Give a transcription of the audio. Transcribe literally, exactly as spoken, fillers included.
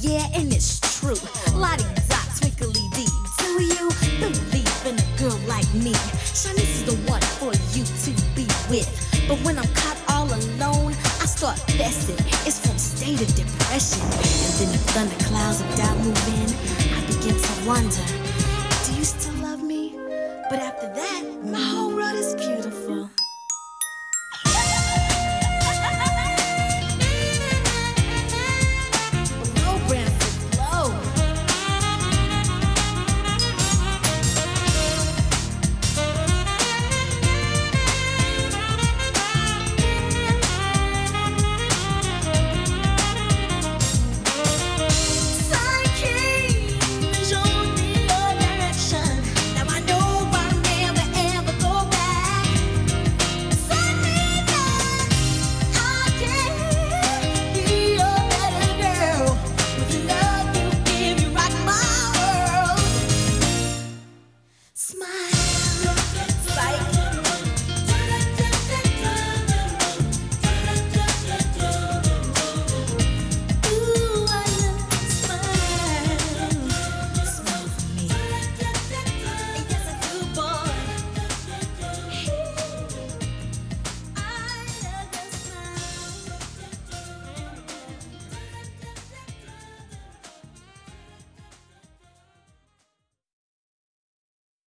Yeah, and it's true. Lottie dot, twinkly dee. Do you believe in a girl like me? Shanice is the one for you to be with. But when I'm caught all alone, I start fessing. It's from state of depression. And then the thunderclouds of doubt move in. I begin to wonder, do you still love me? But after that, my whole world is beautiful.